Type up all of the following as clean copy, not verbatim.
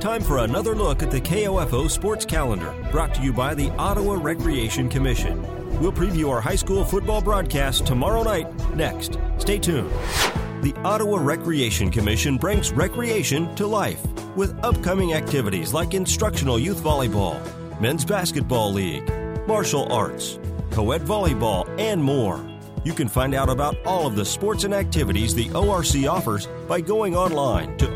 Time for another look at the KOFO Sports Calendar, brought to you by the Ottawa Recreation Commission. We'll preview our high school football broadcast tomorrow night next. Stay tuned. The Ottawa Recreation Commission brings recreation to life with upcoming activities like instructional youth volleyball, men's basketball league, martial arts, co-ed volleyball, and more. You can find out about all of the sports and activities the ORC offers by going online to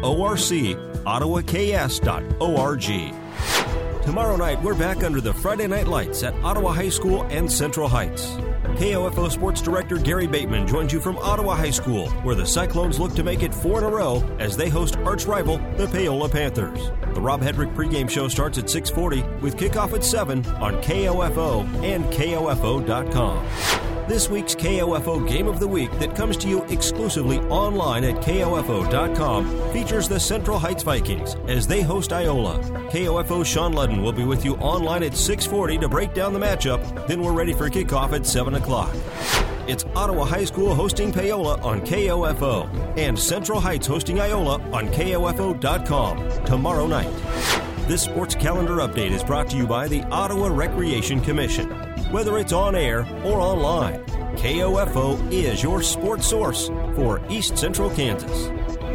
orcottawaks.org. Tomorrow night, we're back under the Friday Night Lights at Ottawa High School and Central Heights. KOFO Sports Director Gary Bateman joins you from Ottawa High School, where the Cyclones look to make it 4 in a row as they host arch-rival, the Paola Panthers. The Rob Hedrick pregame show starts at 6:40 with kickoff at 7 on KOFO and KOFO.com. This week's KOFO Game of the Week that comes to you exclusively online at KOFO.com features the Central Heights Vikings as they host Iola. KOFO's Sean Ludden will be with you online at 6:40 to break down the matchup. Then we're ready for kickoff at 7 o'clock. It's Ottawa High School hosting Paola on KOFO and Central Heights hosting Iola on KOFO.com tomorrow night. This sports calendar update is brought to you by the Ottawa Recreation Commission. Whether it's on air or online, KOFO is your sports source for East Central Kansas.